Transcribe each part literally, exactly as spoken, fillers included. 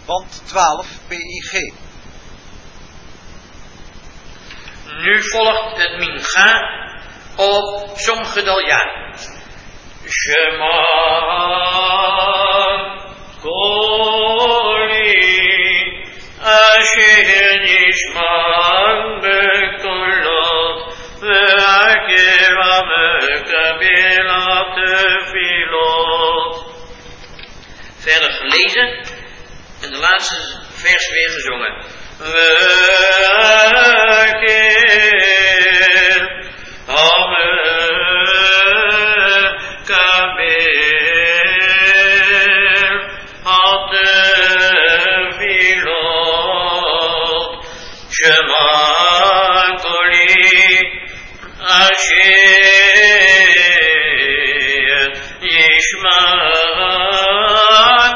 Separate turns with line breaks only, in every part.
band twaalf P I G.
Nu volgt het mincha op Som Gedalia. Shema Koli Asher Nishman Bekolot Ve'akira Mekabelat Tefilot. Verder gelezen en de laatste vers weer gezongen. Ve'akir Amekabel Atefilot. Shema Koli Asher Yishman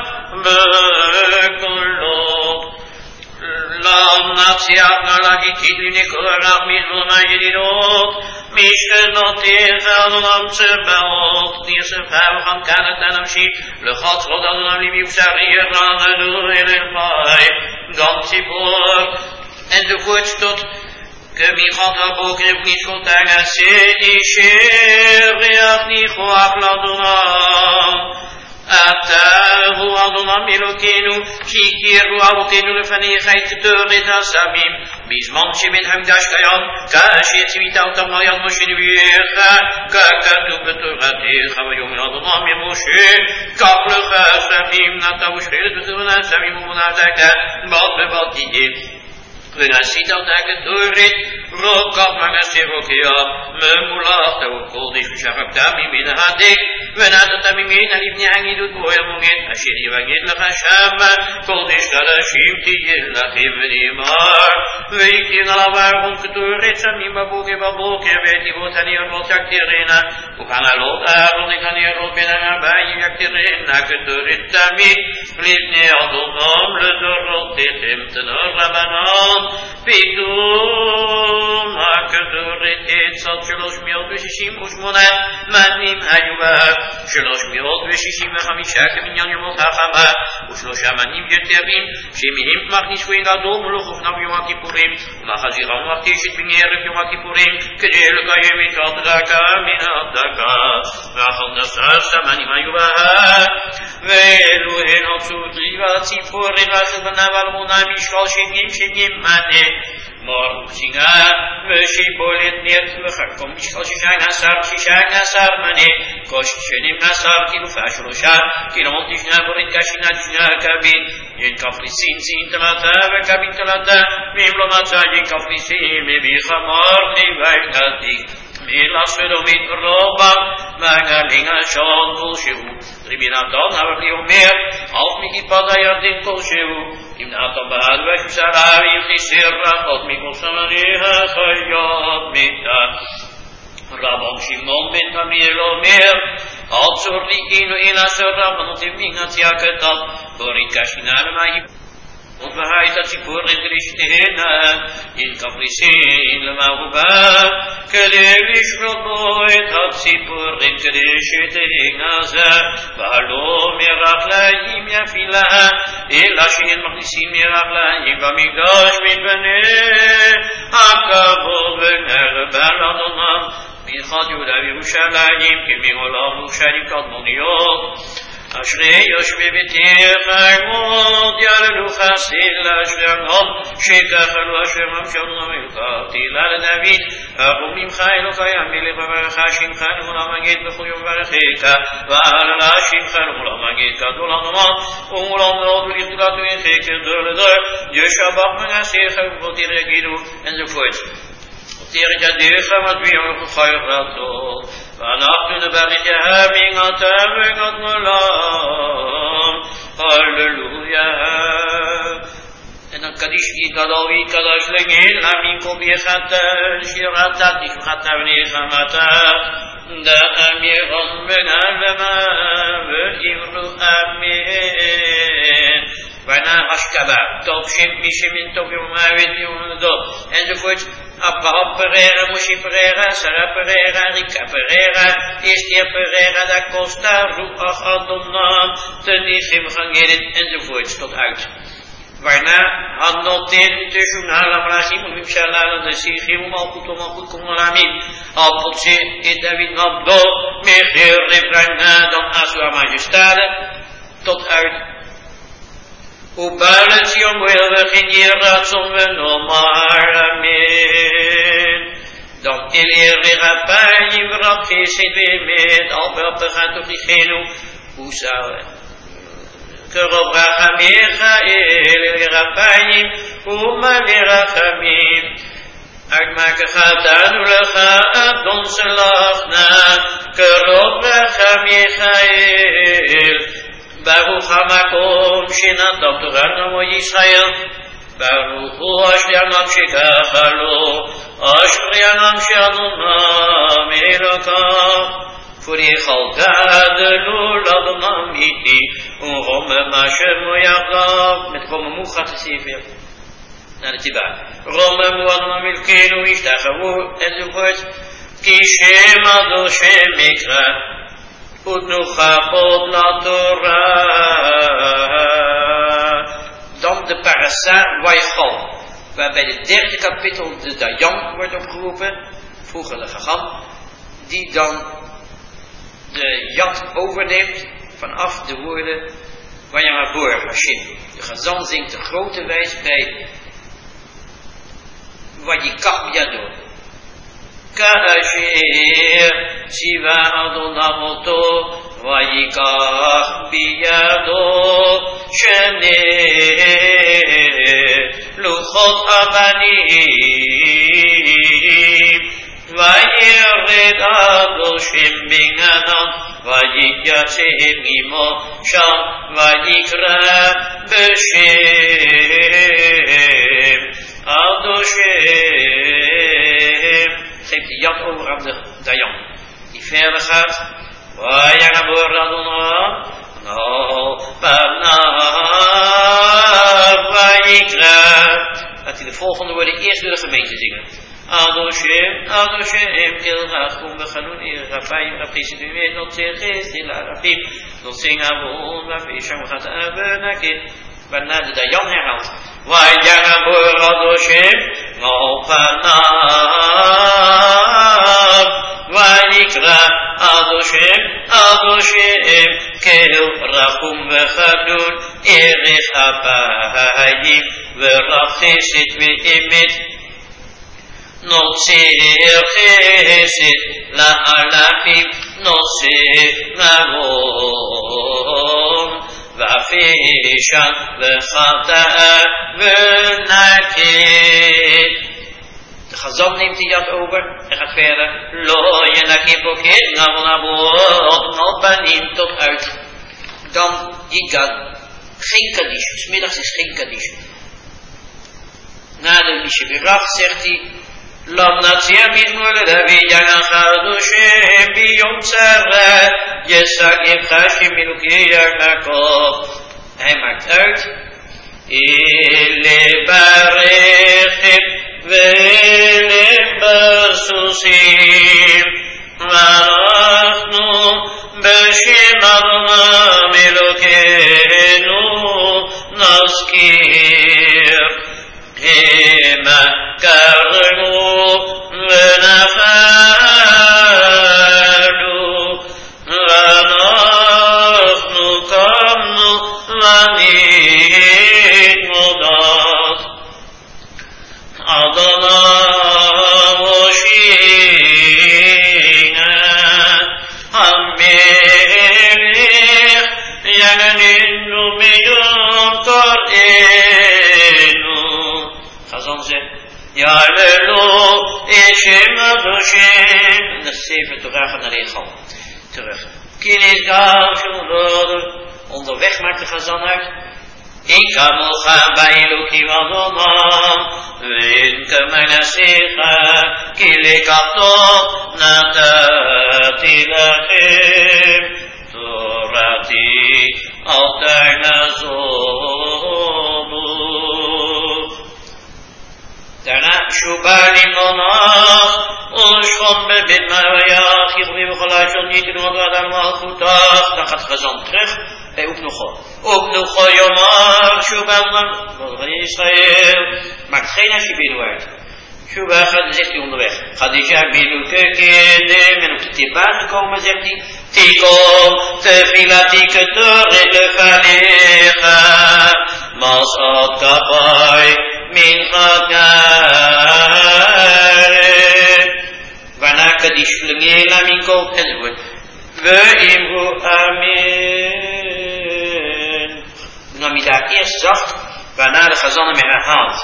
Bekolot. Lam Natsiach Nalagi Kidli Nikorach Mizvona Yedidot Mishkenot Yezadonam Tsebaot Nirse Vavacham Kanet Anamshi Lechat Rodadonam Libi Psariyah Ranadu Elefai Gam Tzipor enzovoorts tot Kemichat Haboker Nishkot Agase Isher Reach Nichoach Ladonam Atahu Adonam Elokeinu Shikiru Avotenu Lefanechait Getoret Hasamim Bizman Shemet Hamdash Kayam Kasher Tzvital Tamayat Moshe Neviyecha Kakatu Betoratecha Vayom Adonam Moshe Kaplecha Hasamim Natavu Sheret Betoran Hasamim Umunataka Bad Bebad Didin ונעשית אותה כתורת רוקח מגסרוקיה ממולך תאוכולדיש ושחקת ממין הדק ונתת ממין לבני עגידות בויה מוגד אשר יבגד לך שמה קולדיש קדשים תהיה לכם ונאמר ויקרין עליו ארון כתורת שמים בבוקר בבוקר ותיבות הנראות יקתרנה וכנעלות ארון כנראות בין הרביים יקתרנה כתורת תמיד לפני אדונם לדורותיכם תנור רבנן פתאום הכתורת עצות שלוש מאות ושישים ושמונה מנים היו בה שלוש מאות ושישים וחמישה כמניין יומות החמה ושלושה מנים יתרים שמהם מכניס כהן גדול ולכופנם יום הכיפורים ומחזירם מחתשת בני ערב יום הכיפורים כדי לקיים את הדרכה מן הדקה ואחר נסס המנים היו בה ואלו הן הצורי והציפורים והסבנה והלמונה משקל שבעים שבעים מנה מור ושינגה ושיבולת נרץ וחכום משקל שישיים עשר שישיים עשר מנה קוש שנים עשר כילופה שלושה כילומות תשנה בורית כשינה תשנה קבין אין כפריסין סין תלתה וקבין תלתה ואם לא מצא אין כפריסין מביא חמור חיווי נתי מילה סדומית רובה מגלינga שון כלשהו רבינתון אבל בלי אומר אף מכיפת הירדן כלשהו אם נעתם בעד ושבשרה ויחיסר רבות מכל סמני החיות מיתה רבם שמעון בן גמליאל אומר אל צורליקינו אלא שרבנות ימינגת יקטת בורית כשינה למאי ובהית הציפור גרישתהנה אין כפריסין למהובה כדי לשמור בו את הציפור כדי שתנגזה והלא מרח להם יפילה אלא שאין מכניסים מרח להם במקדש מפני הכבוד ונרבה לאדונם מנחת יהודה וירושלים כמעולם ושנים קדמוניות אשרי יושבי ביתך עמוד יעללו חסד לאשרם שכחלו אשר ממשלו המלכה תהילה לדוד אבו ממך אלוקי המלך וברך שמך לעולם מגד בכל יום ברכך ועללה שמך לעולם מגד גדול אדוני ולעולם מאוד ולגדולתו יחי כדור לדור ישבח מנסיך ובותיר יגידו enzovoort תיר את ידיך מטביע ולחי רבתו ואנחנו נברך ימינתם וגדלם הללויה En dan Kaddish die Kadawi Kadash Legel Amin Kol Biechata Shirata Tifchata Vnechamata Da Amiron Benalama Ve'ivru Amen Waarna Ashkaba Tov Shem Mishemin Tov Yom Avet Yom Dot enzovoort Abraham Pereira, Moshe Pereira, Sarah Pereira, Rika Pereira, Esther Pereira, Da Costa, Ruach Adonam, Tenichim Gangeret enzovoort tot uit. Waarna Hanotin tussen Halamrachim en Mimshalal de Sichim Malchut Malchut Kumalamin Alpotse in David Nabdo Mecher Refrain dan Asua Majestade tot uit Ubalet Yom Wilde Ginjera Zomwe Nomar Amen. Dan Elir Rapayim Rapgesit Wemet Albert gaat toch diegene hoe zou het? Kerop Rachamechael Rapayim Uma Lerachamim Uitmaken gaat duidelijke Adon Selachna Kerop Rachamechael Baruch HaMakom Shinadam Torah Yisrael Baruch Hu Ashlianam Shekachalo Ashlianam Shadonam Elokam Voor die Chalgade Lulad Mamiti Rome Mashem Moyagdav met Rome Moe gaat het zeer veel naar de Tiba Rome Moadam Milkenu Ishtachavu enzovoort Kishem Adoshem Mikra Utnuchapot La Torah. Dan de Parasa Waichal, waarbij de derde kapitel de Dayan wordt opgeroepen, vroeger de Gagam, die dan de Yad overneemt vanaf de woorden Vayamabor Hashem. De Gazan zingt de grote wijs bij Vayikach Yado. Kasher Shiva Adonamoto Vayikach Biyado Shene Luchot Abanim Vayered Adoshem Binganon Vayikachem Imo Sham Vayikra Beshem Adoshem. Geeft de Yad over aan de Dayan. Die verder gaat. Vayanabor Adonai. No, Panav Vayikra. Laat hij de volgende woorden eerst door de gemeente zingen. Adoshem, Adoshem, Kilrach, Kum Bechanun, Irafayim, Rapisim, Vimet, Not Zeges, Tila Rapim, Not Singavon, Rapisham, Gat Abenakit. Waarna de Dayan herhaalt. Vayanabor Adoshem, no Panav Vayikra, Adoshem, Adoshem, Kilrach, Kum Bechanun, Irafayim, Verachgesit, Vimet. Notzer Chesed La'alafim Notzer Navon Vafishan V'chata'a V'nakid. De Chazan neemt de Yad over en gaat verder. Lo Yenakid Bokid Navon Abot Nalpanim tot uit. Dan Yigan. Geen Kaddish. 's Middags is geen Kaddish. Na de Mishabirach zegt hij. Lam Natsir Mizmor David Yanachadushem Biyom Tzara Yesak Yechashim Miluki Yakakov. Hij maakt uit. Ile Barechem Vele Basusim Varachnu Beshem Adonai Melokenu Naskir Hema Karnu Venafalu Vanachnu Kamnu Vanit Modat Adonai Oshina Hamelech Yanganinu Miyom Korenu. Chazan zegt Yalelu Eshem Adoshem. En de zeven Torah gaat naar Echal. Terug. Kinis Gav Shulod. Onderweg maakt de Chazan uit. Ik kan nog gaan bij Elohim Adonai. Winke mijn Secha. Kilekato Natati Lachem. Torati altijd Nazonu. Daarna Shubalim Nonach. Oshon Bebit Mawayach. Hibri B'cholashon Yitin Wadad Al Malchutach. Dan gaat Chazan terug bij Opnocho. Opnocho Yomar Shubha van Israël. Maakt geen Ashibinu uit. Shubha gaat, dan zegt hij onderweg. Gadisha binu kekede. En op de tipa gekomen zegt hij. Tikom tefilatike torre fanecha. Masat kapai min chagare. Waarna kadish flengela min kop enzovoort. We imru amen. Dan nam hij daar eerst zacht, waarna de Chazan hem herhaalt.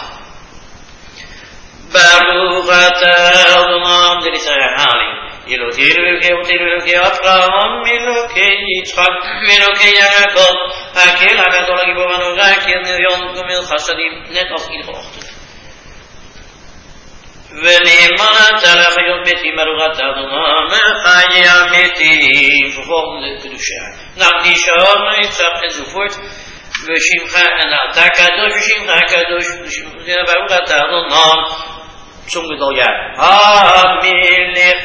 Baruch atah Adonai, dit is een herhaling. Elokei Elokei Elokei Abraham, Elokei Yitzchak, Elokei Jacob, Hakel Hagadol Gibor Anorai, Hakel Nerion, Gomil Chassadim, net als iedere ochtend. ונאמר תלכיות מתים ארוחת אדומה מחיי המתים vervolgende kedusha נקדישה נצח enzovoort ושמך אתה קדוש ושמך קדוש ארוחת אדומה zong het al jaren המלך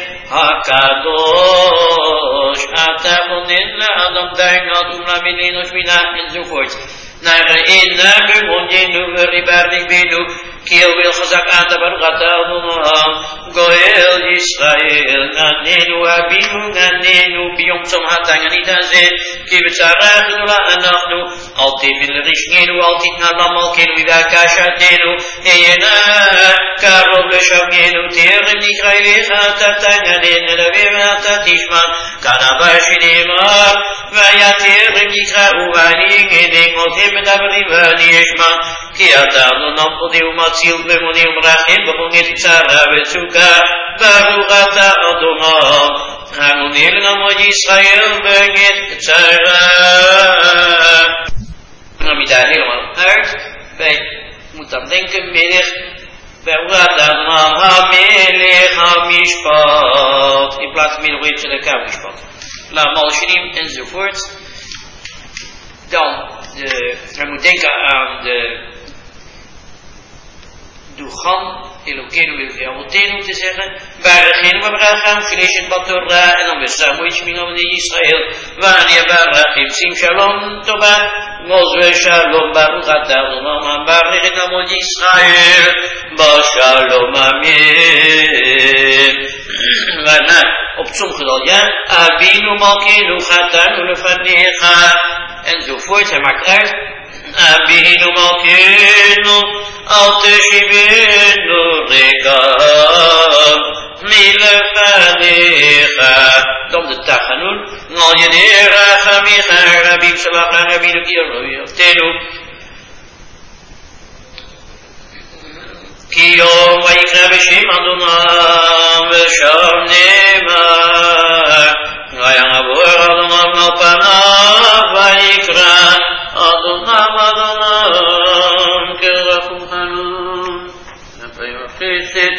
הקדוש אתה בונן לאדם דיינת ולמלין ושמינה enzovoort naar in bewondenu veribardik benu kiel wil gezak aan de baruch Adonai goel Israël nanenu abinu nanenu biyom tzom hatangani dazen ki betzarach nula anachnu altijd wil rishngenu altijd na lamal kenu ida kashatenu eyena karov leshavgenu terem nikra elecha tatanganen elevim atatishman kanabashinimar vaya terem nikra uvaningenek motim מדברים ואני אשמע כי אתה אדוני פודי ומציל ומוני ומרחם בחונית צרה וצוקה ברוך אתה אדוני המוני לעמוד ישראל בגט צרה. Dan moet je daar helemaal uit. Wij moeten dan denken middag ברוך אתה אדוני המלך המשפט in plaats van middag weet je de kouwmispat laat malshinim enzovoort. Dan De, hij moet denken aan de Dugan, Elokeinu Elokeinu te zeggen, waar er geen Abraham, Finishin Batorah, en dan bestaan moet je meer over Israël, wanneer Barachim Sim Shalom Toba, Moswe Shalom Baruch Adonai, man Barich Namod Israël, Ba Shalom Amen. Waarna op sommige dal ja, Abinu Malkeinu Chatanu Lefanecha, enzovoort, hij maakt uit. Abinu Malkeinu Al Teshivenu Regam Milefanecha. Dan de Tachanun Al Yedera Chamicha Rabim Shabach Rabinu Kiroi Tenu Ki Yom Vayikra B'Shem Adonai V'Sham Ne'emar Vayamavor Adonai Al Panav Vayikra Adonai Adonai Kerachum Halom Vayam Chesed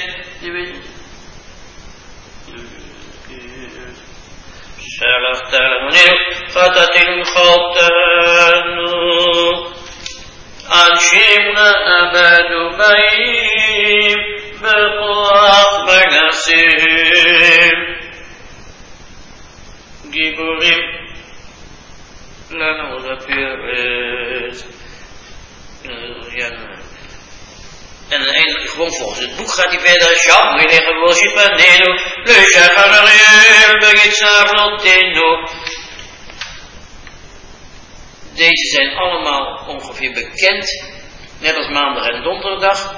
Shalach Talonenu Chatatenu Chotanu Anshimna Abadu Baim Bekoach Banasim Giburim Lana Odaperet. En eindig gewoon volgens het boek gaat hij verder. Sham, we liggen worship en nenu. Leusha Harareel, Begitsarotenu. Deze zijn allemaal ongeveer bekend. Net als maandag en donderdag.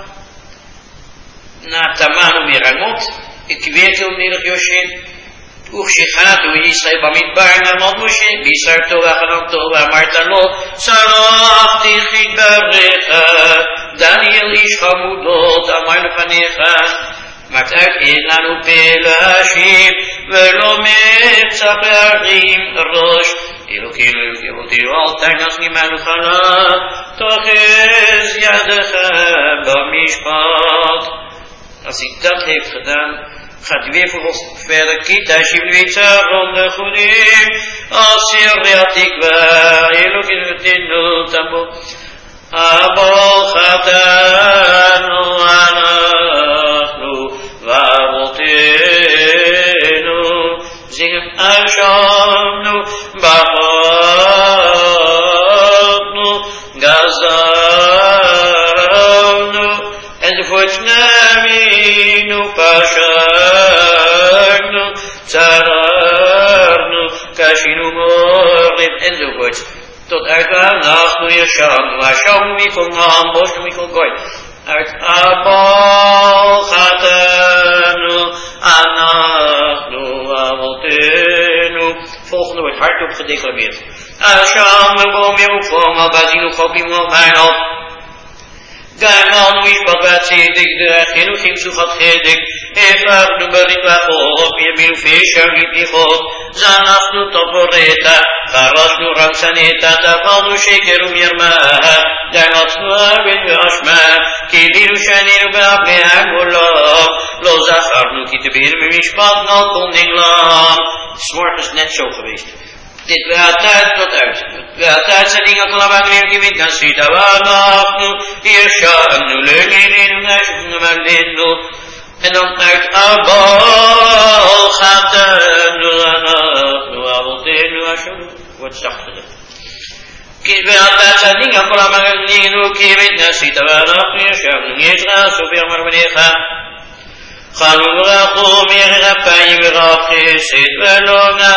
Na Tamanu Miramot. Ik weet heel middag Josje. Uchshechatu Yisrael Bamidbar Namod Moshe Bisar Torah Hanan Torah Martano Salach Tichit Barecha Daniel Ish Hamudot Amar Lefanecha maakt uit in Lanu Pelashim Velo Metzach Be'arim Rosh Elokeinu Elokeinu Al Tainas Nimanu Chala Toches Yadecha Bamishpat. Als hij dat heeft gedaan, gaat hij weer vervolgens verder. Kita Shivlitza Ronde Chudim Asir Beatikwa Elokeinu Tenu Tambo Abol Chatanu Anachnu Vavotenu Zingen Ashamnu Bachotnu azavnu, enzovoort naminu, pashagnu, tsararnu, kashinu morim, enzovoort. Tot uit Anachnu Yeshanu, Hashem Mikol Nam, Boshnu Mikol Goy. Uit Abal Chatanu, Anachnu Avotenu. Volgende wordt hardop gedeclameerd. Hashem Mebom Yeukom, Abazinu Chopim Omainot. Gaimanu Ishbat Batzedik, de Chinuchim Suchat Chedik. Efagnu Barit Lachot, Yemilu Fisher Lipichot. Zanachnu Toporeta. Farashnu Ramsaneta, Tafanu Shekeru Mirma, Damatnu Arvin Vashma, Kibiru Shaniru Babne Agulam, Lo Zacharnu Kitebir Mishpat Nalkon Dinglam. S'morgens net zo geweest. Dit gaat uit tot uit. Gaat uit zijn dingen van Abanglim Kivit Nasita, Wanachnu, Yeshanu, Lelinu, Nashnu, Magdinu. En dan uit Abal Chatanu, Anachnu, Avotenu, Hashem. Wordt zachter. Kies bij altijd zijn dingen voor hem niet ook hier met Nasita waarop je schermt niet raar zoveel maar wanneer gaat. Gaan we raken meer rapijn weer afgezet wel naar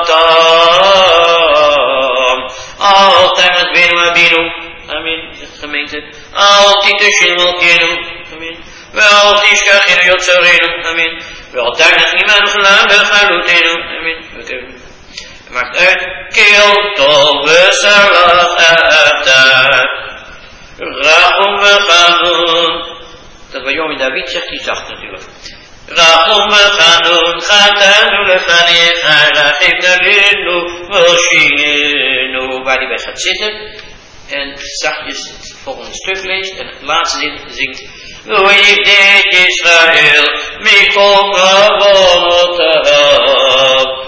Zatan. Altijd met binnen binnen. Amen. Gemeente. Altijd de schimel kennen. Amen. Wel die schakelen Jotzarenu. Amen. Wel daar niemand geladen gaan luteren. Amen. Maakt uit, keel tol besalach atar. Rachum we gaan doen. Dat bij Jom David zegt hij zacht natuurlijk. Rachum we gaan doen. Gaat aan de vanecha. Rachim dalinu. Moshinu. Waar hij bij gaat zitten. En zachtjes het volgende stuk leest. En het laatste zin zingt. Oyedet Israël. Mikol avonotav.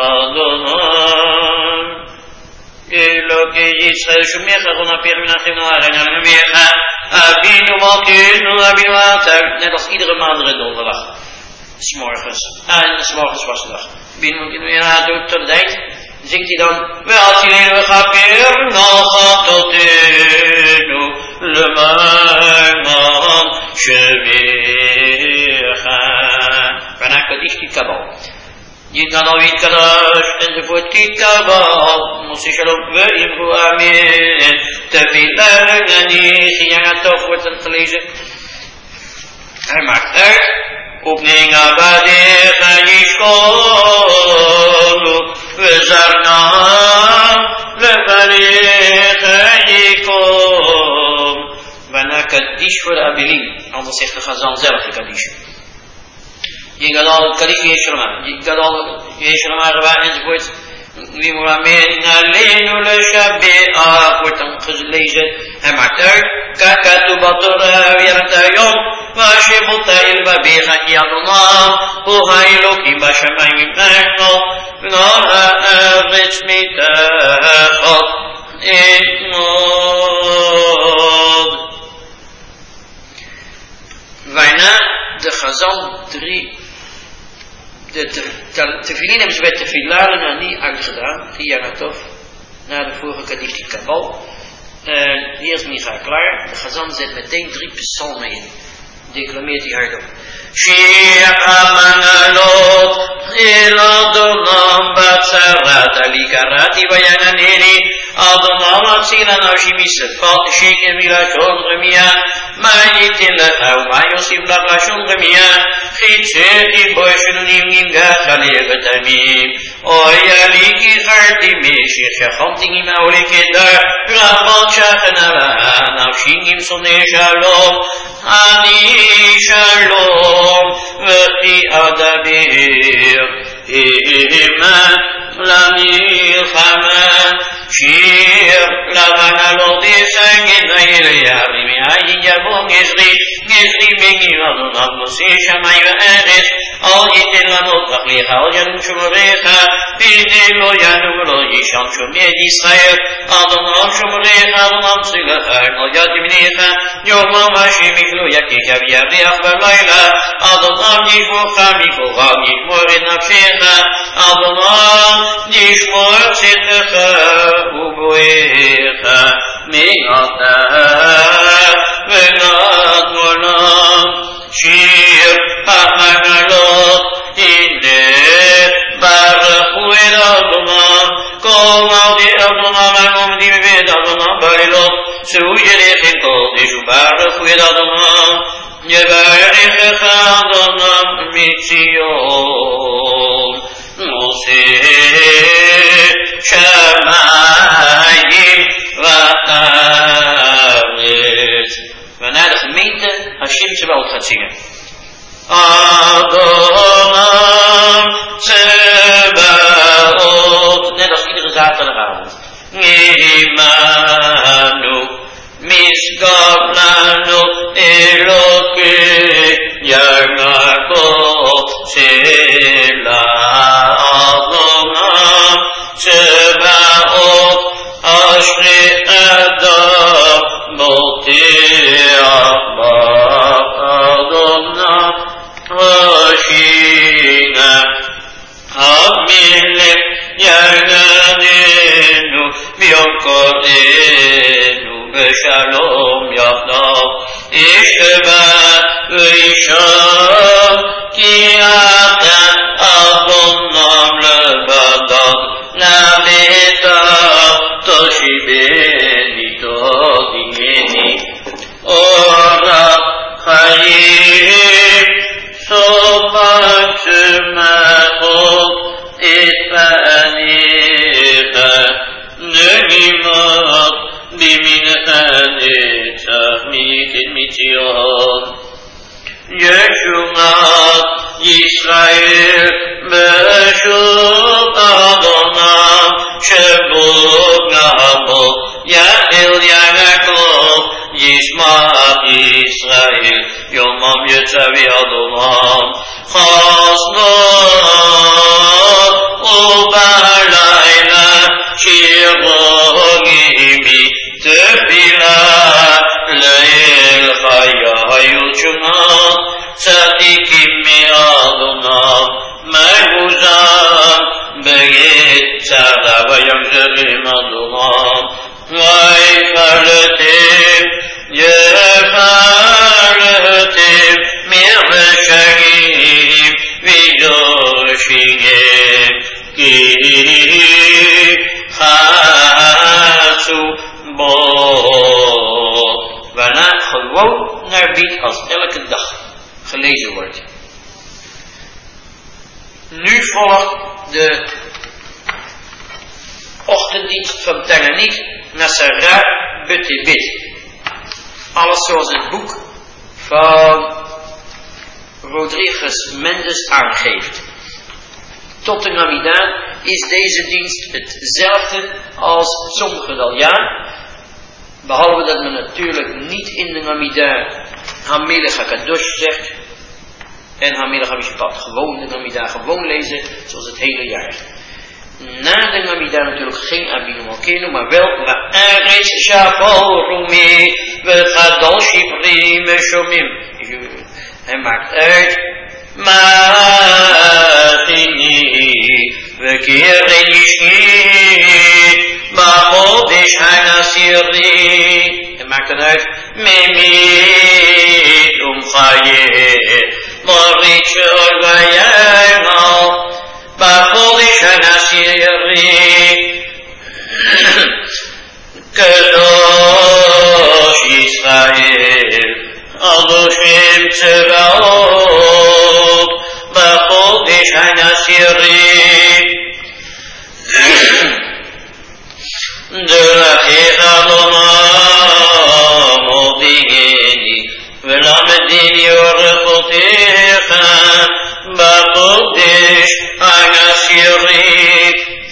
Adonai Elokei Yisrael Shumecha Ronapir Minachim Noaren Almecha Abinu Malkinu Abinu Atar. Net als iedere maand de donderdag. S'morgens. En s'morgens was de dag. Binu Malkinu ja doet tot het eind. Zingt hij dan Ve'atilenu V'chapir Nachatotenu L'Maiman Shemecha. Vanak Kadishti Kabal. Yitnan Avit Kadash, enzovoort Kitabal, Moshe Shalom, we imru amen. Tefillah Nani, Giangatov wordt dan gelezen. Hij maakt uit. Opning Abadecha Yishkolu, we zarnam, Levanecha Yikom. Waarna Kaddish voor de Abilim, anders zegt de Chazan zelf de Kaddish. Je gaat al het Kaddish Yeshurma, je gaat al Yeshurma gewaar enzovoort. Wie moet amen, alleen le Shabbat wordt dan gelezen. Hij maakt uit. Kakatu batora viratayom, vashibota ilva becha yadonam, uha iloki bashamayim echot, v'nora eretz mitachot, etmod. Waarna de Chazan drie De tefillin hebben ze bij Tefillah Nani uitgedaan, Gianatov, na de vorige Kaddish die Kabal. Uh, hier is Micha klaar. De Chazan zet meteen drie psalmen in. Declameert hij hardop. Shir amanalot, elodonam batsarat, alikarati vayananeri, adonam atsilan avshimisefat, shekem vilachon remia, mayitin lecha, umayosif lachashon remia, chitzeti boishenunim nimgachale betamim, oyaliki chartimi, shirchachantingim aulikeda, rabot shachanala, navshingim sonne shalom, ani shalom, v'chi adabir, iman, למלחמה, שיר לבן הלודי סגן היריערים, מאין יבוא גזרי, גזרי בגיר אדוניו נושא שמיים וארץ, אל ייתן לנו תכליך, אל ינום שומריך, והנה לא ינום ולא ישם שומר ישראל, אדוניו שומריך, אדוניו צילך, אל יד ימינך, יומם השם יגלו יקיך ויריח בלילה, אדוניו נשמורך מכוחם, נשמור את נפשך, אדוניו נשמור צאתך ובואך מגתה וגת עולם שיר המעלות הנה ברכו את אדונם כל עובדי אדונם העומדים בבית אדונם בלילות שאו יליכם קודש וברכו את אדונם יברכך אדונם מציון עושה שמיים וארץ. Waarna de gemeente Hashem Tsebaot gaat zingen. Adonam Tsebaot. Net als iedere zaterdagavond. Imanu Mishgab Lanu Elokei Yargakot Sela Adonam Tsebaot Ashri Adam Moteach Adonam Hashina Amelech Yarganenu B'Yom B'Shalom Yachdav Ishba V'Yisham Ki Ata Adonam Levadav Nabeta Toshibeni Todineni Ora Chayim Sopan Shemachot Etpanecha Negimat Bimincha Netzach Michin Mitzion Yeshumat Yisrael B'Shub Adonam Shebot Gamo Ya'el Yaakov Yishmat Yisrael Yomam Yetzavi Adonam Chasnot Ubalayla Shirogimi Tefillah Le'el Chayayut Shumat Tzadikim me'Adonam Meguzam Begit Tzada Vayamzerim Adonam Vayfarletim Yefarletim Mirveshagim Vidoshigim Ki Chatsu Bo. Waarna gewoon naar biedt als elke dag gelezen wordt. Nu volgt de ochtenddienst van Tanganit Nasara Butibit. Alles zoals het boek van Rodriguez Mendes aangeeft. Tot de Ramadan is deze dienst hetzelfde als sommige wel ja. Behalve dat men natuurlijk niet in de Ramadan Hamelech HaKadosh zegt. En Hamelech HaMishpat. Gewoon de Ramadan gewoon lezen zoals het hele jaar. Na de Ramadan natuurlijk geen Abinu Malkeinu, maar wel Ma'aretz Shabal Rumi V'chadal Shibri Meshomim. Hij maakt uit Ma'achini V'kirei Ishi Ba'chodesh HaNasiri. Hij maakt het uit Memit Umchaye Morit Shol V'yaymal Ba'chodesh HaNasiri Kadosh Yisrael Adoshem Tsebaot Ba'chodesh HaNasiri Derech Adonam Odiheni V'lamedini Orechotecha Ba'chodesh HaNasiri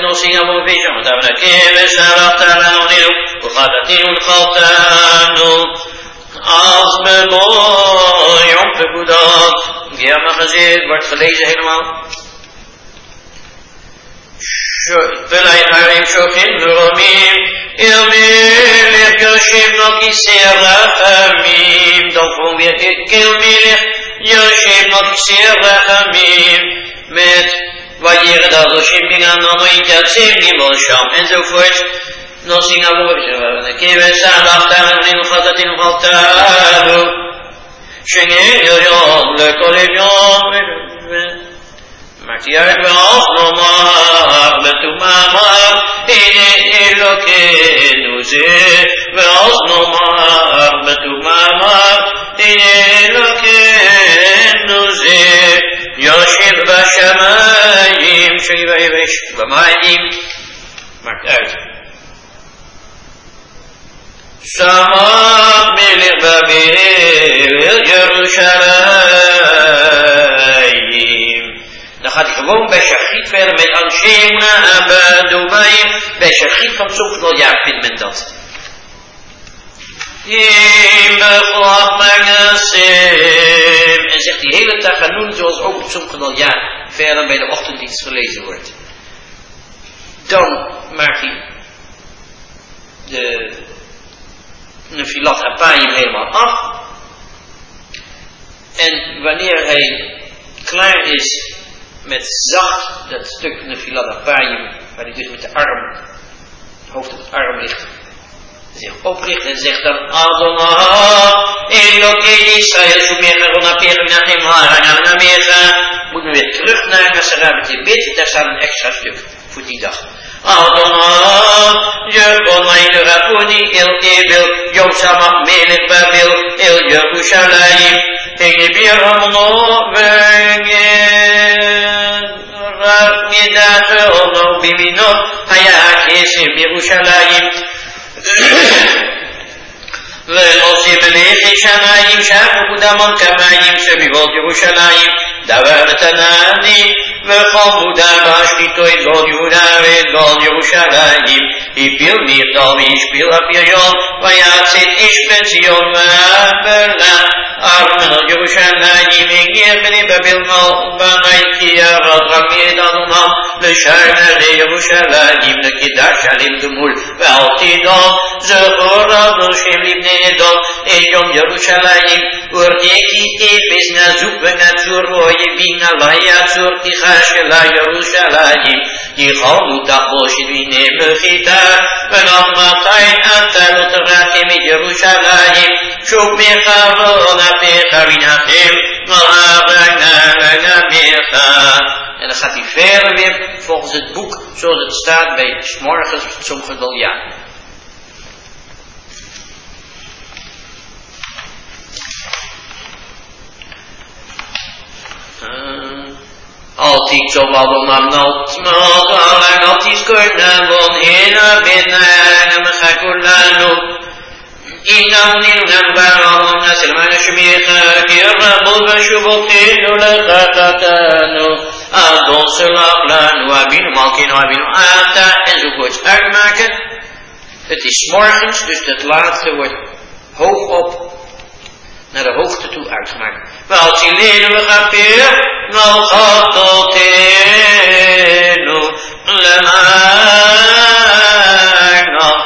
נוסעים המובילים אותם נקה ושלחת לנו נינו וחדתנו וחלתנו als bemooi om te goedad die hebben gezegd wordt gelezen helemaal ולאי חרים שוכן מרומים אל מלך יושב לו כיסא רחמים דופו אל מלך יושב לו כיסא רחמים מת וירד על השם בגננו יתייצב גימול שם enzovoort נוסעים עבור ושלחת לנו וחטאתנו וחטאנו שנהיה יום לכל יום maakt hij uit wel normaal met de mama in Elokeinu ze wel normaal met de mama in Elokeinu ze Yoshev Bashamayim Shiva Yevesh Bamayim maakt uit Sama Melech Babel Yerushalayim Dan gaat hij gewoon bij Shachrit verder met Anshemna Abadubayim. Bij Shachrit van zoveel jaar vindt men dat. En zegt die hele Taganun zoals ook op zoveel jaar verder bij de ochtenddienst gelezen wordt. Dan maakt hij de Nefilat Hapayim helemaal af. En wanneer hij klaar is met zacht dat stuk Nefilat Hapayim, waar hij dus met de arm, het hoofd op het arm ligt, zich opricht en zegt dan Adonai, Elokei Israël, Shumecha, Ronapega, Nachem, Harana, Namecha, moet nu weer terug naar Nasarabet Tibet, daar staat een extra stuk voor die dag. Adonai, Yekonai, Rapuni, El Ebel, Yom Samach, Melech Babel, El Yerushalayim, Engebir Amno, Vengen, Raknidate, Ono, Bimino, Hayakesim, Yerushalayim, ועושים מלאכת שמיים שם וקודמון כמים סביבות ירושלים דבר נתנני וכל מודע בשליטו את גול יהודה ואת גול ירושלים הפיל מגדל והשפיל הפריון ויצאת איש בן ציון והבלה ארמון ירושלים הגיע בני בבל בני כי ירד רמי את אדונם לשער נערי ירושלים לקידש עלים גמול ואל תדום זכור רבו שם לבני Edom, Edom Yerushalayim, Urdeki Efes Nazuk Venatzur Royevin Alaya Zur Tichashela Yerushalayim, Yichonu Tachoshid Vine Mechita, Venamatai Atalot Rachem Yerushalayim, Shuk Mechavon Apecha Vinachem, Mahavana Mecha. En dan gaat hij verder weer volgens het boek zoals het staat bij 's morgens sommige Gedalia. Altijd zo wat om aan het maken, en altijd kunnen we heen binnen en gaan kunnen. إنه ننبع الناس المنشميخ كرب وشبطين لقاقتان أدون سلاقلان وابين مالكين وابين آتا enzovoort uitmaken. Het is morgens, dus het laatste wordt hoog op naar de hoogte toe uitgemaakt. Wel leren we gaan weer, wel gaat tot eno, lemana,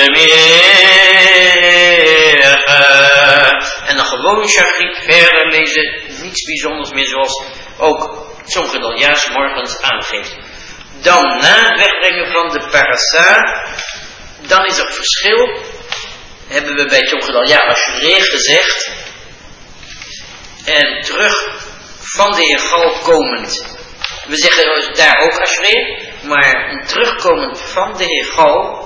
shemecha. En dan gewoon Shachrit verder lezen, niets bijzonders meer zoals ook zo'n gedaljaars morgens aangeeft. Dan na het wegbrengen van de parasa, dan is er verschil. Hebben we bij zo'n gedaljaar Ashereh gezegd. En terug van de Heer Gal komend. We zeggen daar ook Ashereh, maar terugkomend van de Heer Gal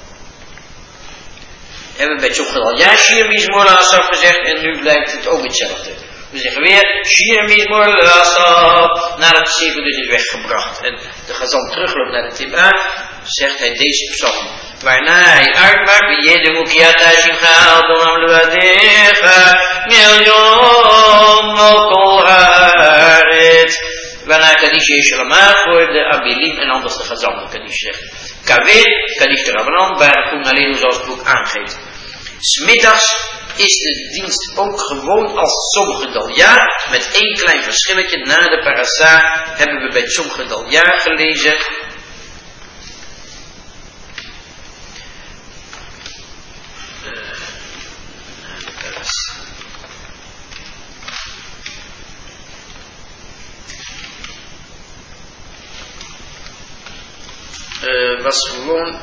hebben we bij Tzogel ja Shir Mizmor Asaf gezegd en nu blijkt het ook hetzelfde. We zeggen weer Shir Mizmor Asaf nadat de zeven dus is weggebracht en de gezant terugloopt naar de Tibba, zegt hij deze psalm. Waarna hij uitmaakt, Jede Mukiata Shimcha Adonam Levadecha Miljom Mokol Haaret Waarna Kaddish Yeshalama voor de Abilim en anders de Chazan Kaddish zegt. Kaveh, Kaddish de Rabbanan, waar Koen alleen zoals het boek aangeeft. 'S Middags is de dienst ook gewoon als sommige dalja, met één klein verschilletje. Na de parasa hebben we bij sommige dalja gelezen. Uh, was gewoon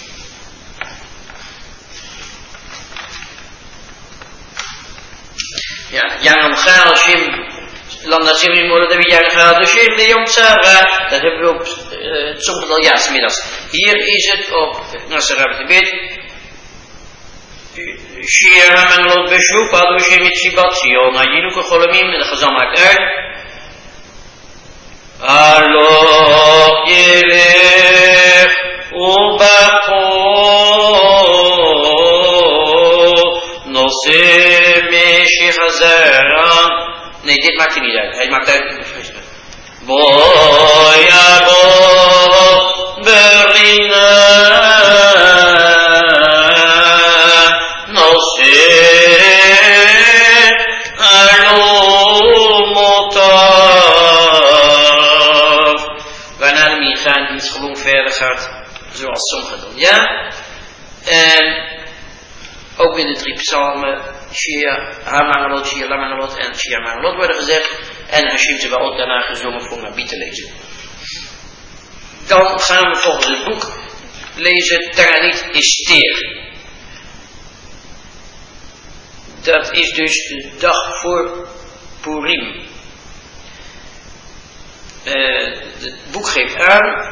ja, Janam Gaal Shim Landa Shim Moord hebben Janam Gaal Shim de Jong Sarah, dat hebben we op uh, sommige al jaars middags. Hier is het op Nasarab Tibet. Shia Manglot Beshoep, Adu Shim Shibat Sion, Ajinuka Cholamim, de Chazan maakt uit. Alo Yelech Ubako Nose Meshi Hazaran. Nee, dit maakt hij niet uit. Hij maakt uit. Boya Bo Berina Nose Alo Mota. Iets gewoon verder gaat, zoals sommigen doen, ja. En ook in de drie psalmen, Shia, Hamangalot, Shia, Lamangalot en Shia Mangalot worden gezegd. En Hashim ze ook daarna gezongen voor Nabi te lezen. Dan gaan we volgens het boek lezen Taranit Esther. Dat is dus de dag voor Purim. Uh, het boek geeft aan,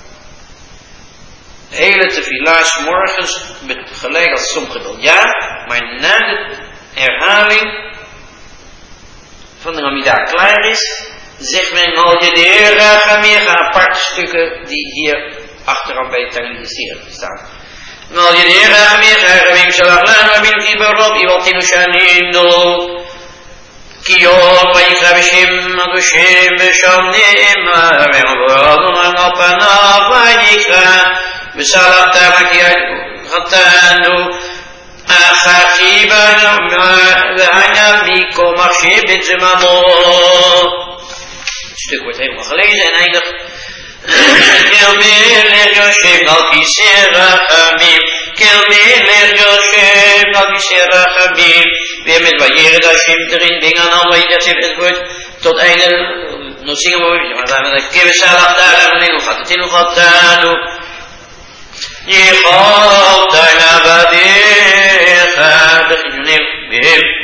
hele tefila's morgens, met, gelijk als sommige wel ja, maar na de herhaling van de Amidah klaar is, zegt men al je de Heer Rachamir, aparte stukken die hier achteraf bij Taranit Esther staan. Al je de Heer Rachamir, Rachamim Shalachlan, Rabim Kibarot, Iwaltinu Shanim Do. Kiyom vayikra b'shem Adoshem b'sham ne'emar ve'avadon al panav vayikra b'salachta v'kiyatanu achachi v'anyam mikom achshe b'tzemamo. Het stuk wordt helemaal gelezen en eindigt. Kelmeler Yoshem al kiseh rachamim. Kelmeler Yoshem al kiseh rachamim. Weer met Vayered Hashem erin, dingen aan wat je dat zegt, het wordt tot einde, nog zingen we, maar dan hebben we de Kevesalach daar, en dan gaat het in, nog gaat daar, je gaat daar naar Badecha, de Gijonim, Behem.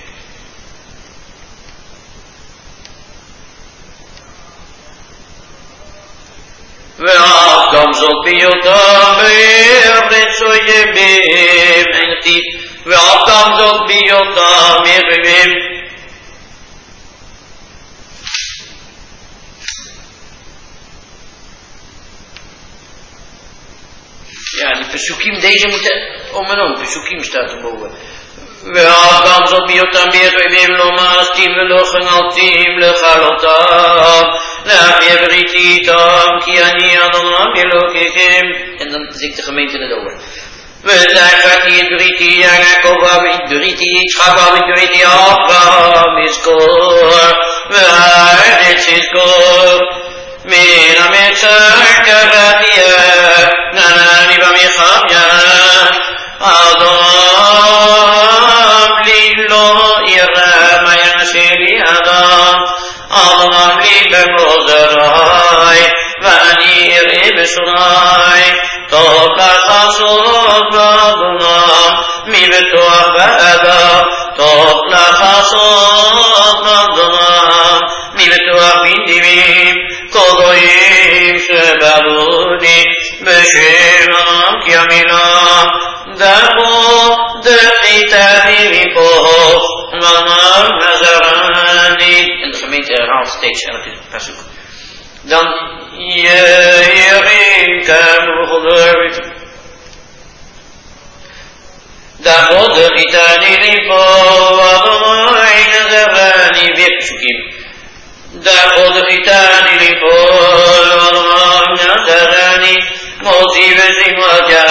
Welkom zo Biotam, Behem, zo je Behem, en die Welkom tot Biotam, Behem. Ja, die Pesukim, deze moeten om en om. Pesukim staat erboven. Welkom tot Biotam, Behem, Lomas, Tim, Velochen, Altim, Lechalotam, Lachje, Brititam, Kiani, Adonam, Elokehem. En dan zingt de gemeente het over. We zijn vakkie Briti, Jacob, Briti, Yitzchak, Briti, Abraham, Iskor, we zijn het Iskor. Mina Metzar, Karatia, Nanani, Bamichamia, Adam, Lilo, Ira, Maya, Sheli, Adam, Adam, Libem, Rosarai, Vani, Rebesurai, Tov lachasot l'Adonam, mi betoach ba'ada. Tov lachasot l'Adonam, mi betoach b'nivim. Kol goyim shebaluni, b'shem Adonam ki amilam. Dabo dechitani mipo, v'amar nazarani. En de gemeente herhaalt steeds elke pasuk. Dan Yerim Kanu Chodorvit Dabo de Gitani Lipo Adonai Nazarani Vipshukim Dabo de Gitani זימותיה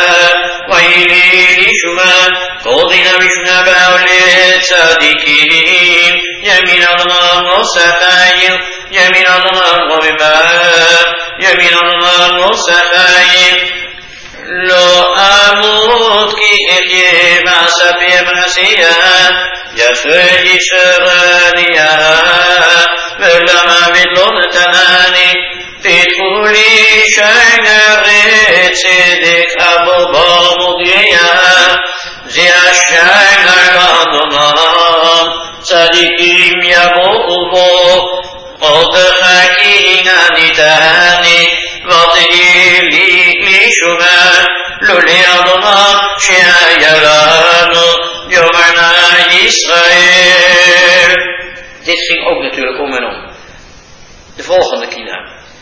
ויהי שומן כל דינה משנה בעולה צדיקים ימין אדוני נושא חיים ימין אדוני רוממה ימין אדוני נושא חיים לא אמות כי אחיה ואספר מעשייה יפה ישרניה ולמוות לא נתנני פיתחו לי שיינרי צדק אבו במודיה זה השיינר לאדונם צדיקים יבואו בו עוד חכינה ניתני ותהי לי לישומן לא לאדונם שהיה לנו יאמרנה Israël. Dit ging ook natuurlijk om en om. De volgende kina.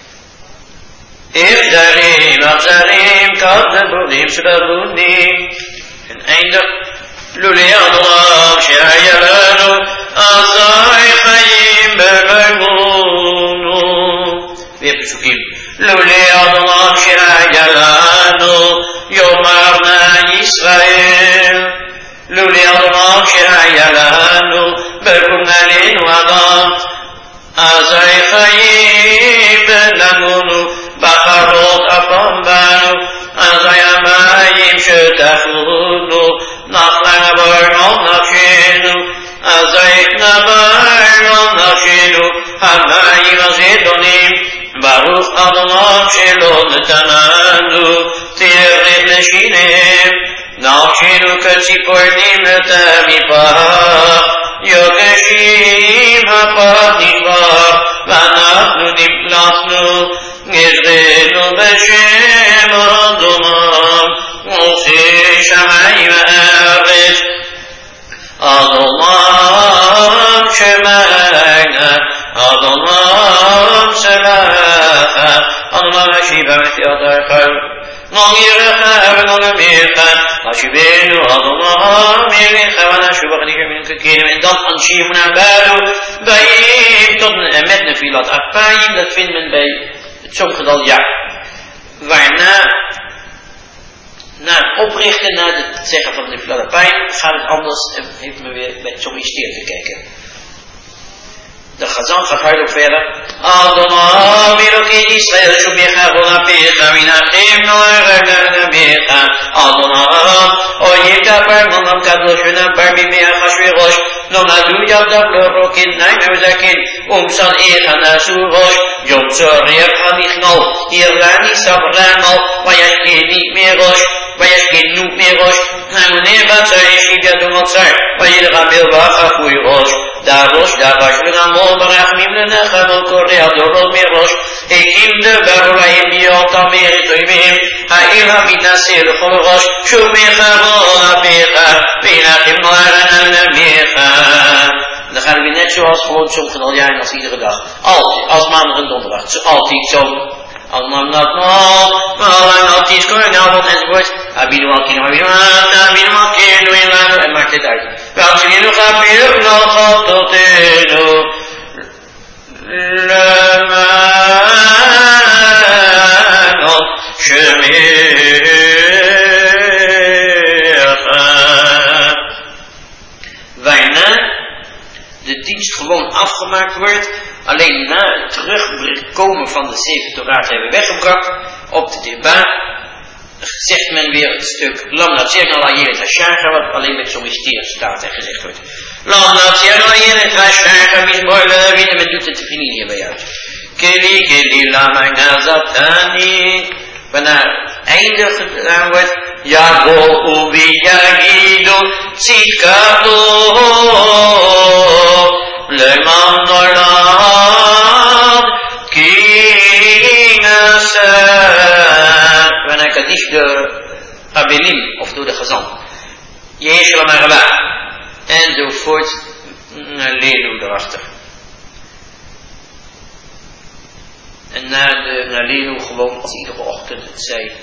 Ifzarim, Afzarim, Kaddabunim, Srabunim. En eindig. Luli Allah, Shayalanu, Azai Chaim, Bergunu. Weer bezoekim. Luli Allah, Shayalanu, Yomarna Israël. לולי אדוני שהיה לנו בקום עלינו אדם אזי חיים בנגונו בחרות אפם בנו אזי המים שטחונו נחלנו ברנו נפשנו אזי נברנו נפשנו המים הזדונים ברוך אדוני שלא נתננו תרנית נשיניהם נפשנו כציפורנים לתמיפה, יוקשים הפת נשבר, ואנחנו נפלטנו, נזרנו בשם אדונם, עושה שמיים הארץ. אדונם שמיינה, אדונם סלחה, אדונם השיבה מתיאתך. נגירך ונגמיך, נשיבנו אדוני מלך ונשוב חניך מלך ככירים en dan anschiven naar buiten bij tot een met een filat afpaaien, dat vindt men bij het somgetal jaar. Waarna, na het oprichten, na het zeggen van de filat afpaaien, gaat het anders en heeft men weer bij het sommisteer te kijken. De Chazan gaat hardop verder. Adonai Elokein Israël Shumecha Volapecha Minachem Noeragana Mecha Adonai Oyim Kapar Monam Kadosh Venapar Bimea Chashverosh Nomadu Yavdav Lorokin Naim Euzakin Umsan Echa Nasu Rosh Yom Tzorech Hanichnol Irlani Sabranol Vayashkeni Merosh Vayashkenu Merosh Hamune Batzar Yeshivya Dumotzar Vayilgamil Vachafui Rosh Darosh Davash Venamol ברחמים לנחם על קורי הדורות מראש הקים דבר להם ביותם מרתוימים העיר המתנשא לכל ראש שומך רון אביך ונחם נוערן על נמיך. Dan gaan we weer net zoals gewoon sommige al jaren als iedere dag. Altijd, als maandag en donderdag. Altijd zo. Allemaal dat nog, maar altijd scoren, avond enzovoort. Abinu Akinu, Abinu Akinu, Abinu Akinu, Abinu en maakt dit uit. Welke je nog hebt, je nog gaat tot in Lemanon Shemecha. Waarna de dienst gewoon afgemaakt wordt, alleen na het terugkomen van de zeven Torah hebben we weggebracht op de Deba, zegt men weer het stuk Lam Natsir al Ayelet Hashacha, wat alleen met zo'n mysterie staat en gezegd wordt. Lam Natsir al Ayelet Hashacha, Misboile, wie men doet het te vinden hierbij uit. Kili, Kili, Lama Nazatani, waarna het einde gedaan wordt. Yabo Ubi Yagidu, Tzidkado, Leman Nolam, Kinasat. Wanneer Kaddish de Abelim, of door de gezant. Yeshua Marwa. Enzovoort. Nalelu erachter. En na de Nalelu gewoon als iedere ochtend het zei.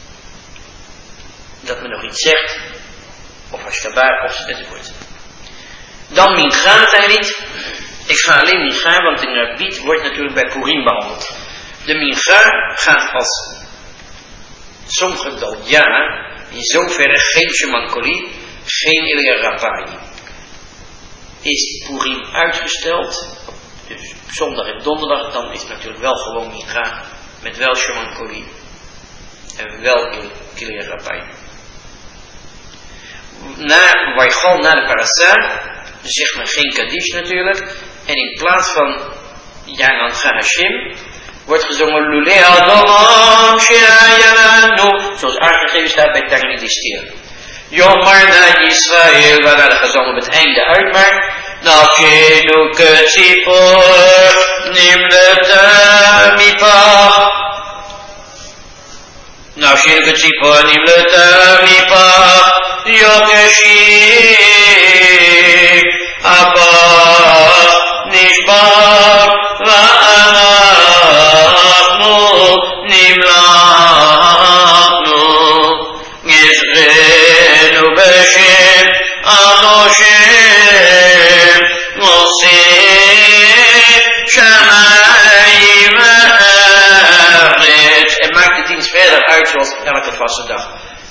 Dat men nog iets zegt. Of Ashtabar, of enzovoort. Dan Mincha hij niet. Ik ga alleen Mincha, want in het Biet wordt natuurlijk bij Purim behandeld. De Mincha gaat als
Zo'n getal ja, in zoverre geen Shemankoli, geen Elia Rapai. Is Purim uitgesteld, dus zondag en donderdag, dan is het natuurlijk wel gewoon Micha, met wel Shemankoli en wel Elia Rapai. Na Waichal, na de Parasha, zegt men geen Kaddish natuurlijk, en in plaats van Yanan Chahashim, wordt gezongen Lulei Adonam She'ayanu, zoals aangegeven staat bij Targum Esther. Yomar na Yisrael, waarna de gezang op het einde uitmaakt. Nafshenu ketzipor nimleta mipach. Nafshenu ketzipor nimleta mipach. Yokeshik Abba Nishbar Va'anachnu Nimlachnu Yizrenu Beshem Adoshem Mosim Shamayim Haaretz. En maakt de dienst verder uit zoals elke vaste dag.